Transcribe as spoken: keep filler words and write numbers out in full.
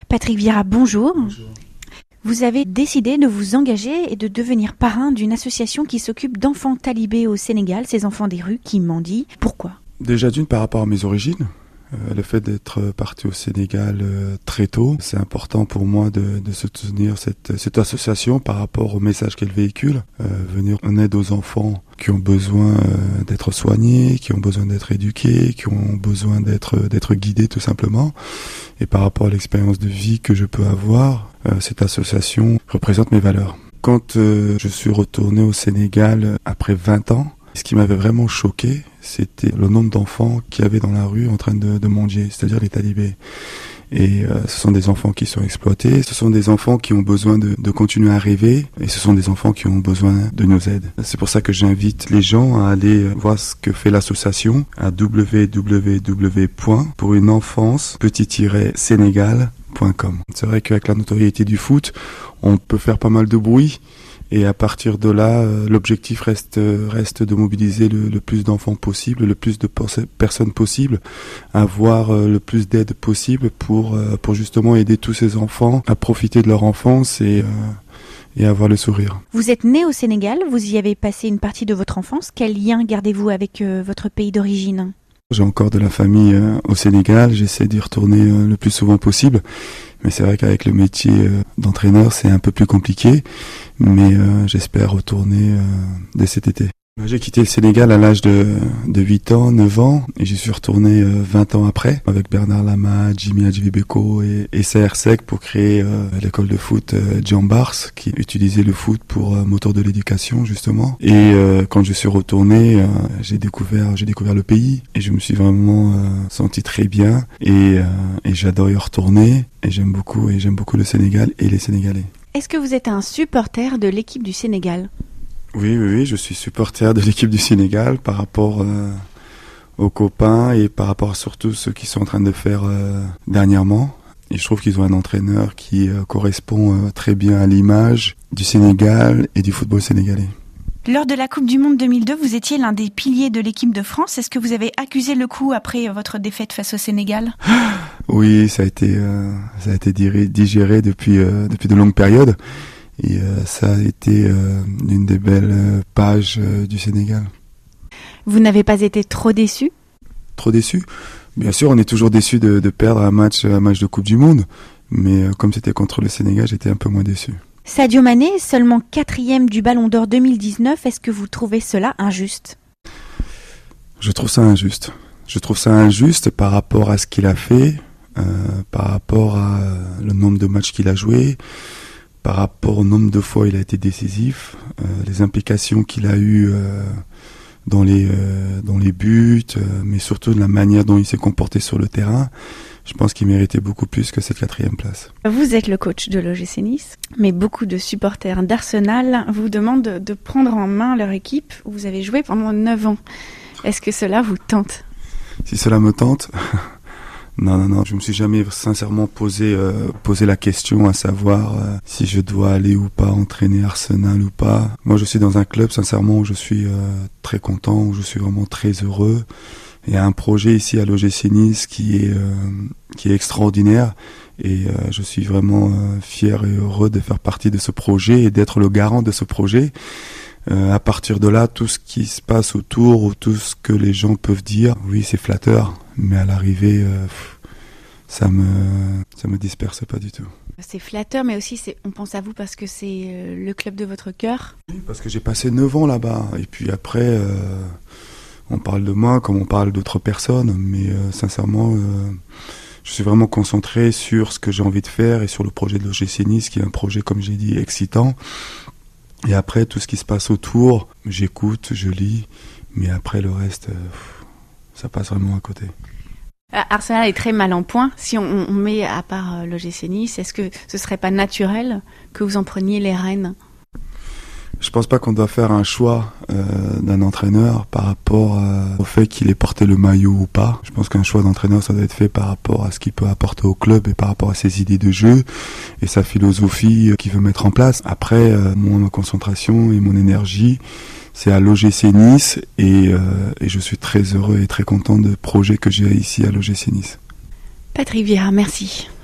Patrick Vieira, bonjour. Bonjour. Vous avez décidé de vous engager et de devenir parrain d'une association qui s'occupe d'enfants talibés au Sénégal, ces enfants des rues qui mendient. Pourquoi ? Déjà d'une, par rapport à mes origines, euh, le fait d'être parti au Sénégal euh, très tôt, c'est important pour moi de, de soutenir cette, cette association par rapport au message qu'elle véhicule, euh, venir en aide aux enfants qui ont besoin euh, d'être soignés, qui ont besoin d'être éduqués, qui ont besoin d'être, d'être guidés tout simplement. Et par rapport à l'expérience de vie que je peux avoir, euh, cette association représente mes valeurs. Quand euh, je suis retourné au Sénégal après vingt ans, ce qui m'avait vraiment choqué, c'était le nombre d'enfants qu'il y avait dans la rue en train de, de mendier, c'est-à-dire les talibés. Et euh, ce sont des enfants qui sont exploités, ce sont des enfants qui ont besoin de, de continuer à rêver, et ce sont des enfants qui ont besoin de nos aides. C'est pour ça que j'invite les gens à aller voir ce que fait l'association à w w w point pour une enfance petit tiret sénégal point com. C'est vrai qu'avec la notoriété du foot, on peut faire pas mal de bruit. Et à partir de là, euh, l'objectif reste reste de mobiliser le, le plus d'enfants possible, le plus de por- personnes possible, avoir euh, le plus d'aide possible pour euh, pour justement aider tous ces enfants à profiter de leur enfance et euh, et avoir le sourire. Vous êtes né au Sénégal, vous y avez passé une partie de votre enfance. Quel lien gardez-vous avec euh, votre pays d'origine ? J'ai encore de la famille euh, au Sénégal, j'essaie d'y retourner euh, le plus souvent possible. Mais c'est vrai qu'avec le métier euh, d'entraîneur, c'est un peu plus compliqué. Mais euh, j'espère retourner euh, dès cet été. J'ai quitté le Sénégal à l'âge de, de huit ans, neuf ans, et j'y suis retourné euh, vingt ans après, avec Bernard Lama, Jimmy Adjibibeko et, et C R S E C pour créer euh, l'école de foot euh, Djambars, qui utilisait le foot pour euh, moteur de l'éducation, justement. Et euh, quand je suis retourné, euh, j'ai découvert j'ai découvert le pays, et je me suis vraiment euh, senti très bien, et, euh, et j'adore y retourner, et j'aime beaucoup, et j'aime beaucoup le Sénégal et les Sénégalais. Est-ce que vous êtes un supporter de l'équipe du Sénégal ? Oui, oui, oui, je suis supporter de l'équipe du Sénégal par rapport euh, aux copains et par rapport à surtout ceux qui sont en train de faire euh, dernièrement. Et je trouve qu'ils ont un entraîneur qui euh, correspond euh, très bien à l'image du Sénégal et du football sénégalais. Lors de la Coupe du Monde deux mille deux, vous étiez l'un des piliers de l'équipe de France. Est-ce que vous avez accusé le coup après votre défaite face au Sénégal ? Oui, ça a été, euh, ça a été digéré depuis, euh, depuis de longues périodes. Et euh, ça a été euh, une des belles euh, pages euh, du Sénégal. Vous n'avez pas été trop déçu ? Trop déçu ? Bien sûr, on est toujours déçu de, de perdre un match, un match de Coupe du Monde. Mais euh, comme c'était contre le Sénégal, j'étais un peu moins déçu. Sadio Mané, seulement quatrième du Ballon d'Or deux mille dix-neuf. Est-ce que vous trouvez cela injuste ? Je trouve ça injuste. Je trouve ça injuste par rapport à ce qu'il a fait, euh, par rapport à le nombre de matchs qu'il a joué, par rapport au nombre de fois il a été décisif, euh, les implications qu'il a eues euh, dans les euh, dans les buts, euh, mais surtout de la manière dont il s'est comporté sur le terrain. Je pense qu'il méritait beaucoup plus que cette quatrième place. Vous êtes le coach de l'O G C Nice, mais beaucoup de supporters d'Arsenal vous demandent de, de prendre en main leur équipe où vous avez joué pendant neuf ans. Est-ce que cela vous tente ? Si cela me tente... Non, non, non, je me suis jamais sincèrement posé, euh, posé la question à savoir euh, si je dois aller ou pas entraîner Arsenal ou pas. Moi, je suis dans un club, sincèrement, où je suis euh, très content, où je suis vraiment très heureux. Il y a un projet ici à l'O G C Nice qui est, euh, qui est extraordinaire et euh, je suis vraiment euh, fier et heureux de faire partie de ce projet et d'être le garant de ce projet. Euh, à partir de là, tout ce qui se passe autour, ou tout ce que les gens peuvent dire, oui, c'est flatteur, mais à l'arrivée, euh, ça me, ça me disperse pas du tout. C'est flatteur, mais aussi c'est, on pense à vous parce que c'est euh, le club de votre cœur. Oui, parce que j'ai passé neuf ans là-bas, et puis après, euh, on parle de moi comme on parle d'autres personnes, mais euh, sincèrement, euh, je suis vraiment concentré sur ce que j'ai envie de faire et sur le projet de l'O G C Nice, qui est un projet, comme j'ai dit, excitant. Et après, tout ce qui se passe autour, j'écoute, je lis, mais après, le reste, euh, ça passe vraiment à côté. Arsenal est très mal en point. Si on, on met à part euh, l'O G C Nice, est-ce que ce serait pas naturel que vous en preniez les rênes ? Je pense pas qu'on doit faire un choix euh, d'un entraîneur par rapport euh, au fait qu'il ait porté le maillot ou pas. Je pense qu'un choix d'entraîneur, ça doit être fait par rapport à ce qu'il peut apporter au club et par rapport à ses idées de jeu et sa philosophie euh, qu'il veut mettre en place. Après, euh, moi, ma concentration et mon énergie, c'est à l'O G C Nice et, euh, et je suis très heureux et très content du projet que j'ai ici à l'O G C Nice. Patrick Vieira, merci.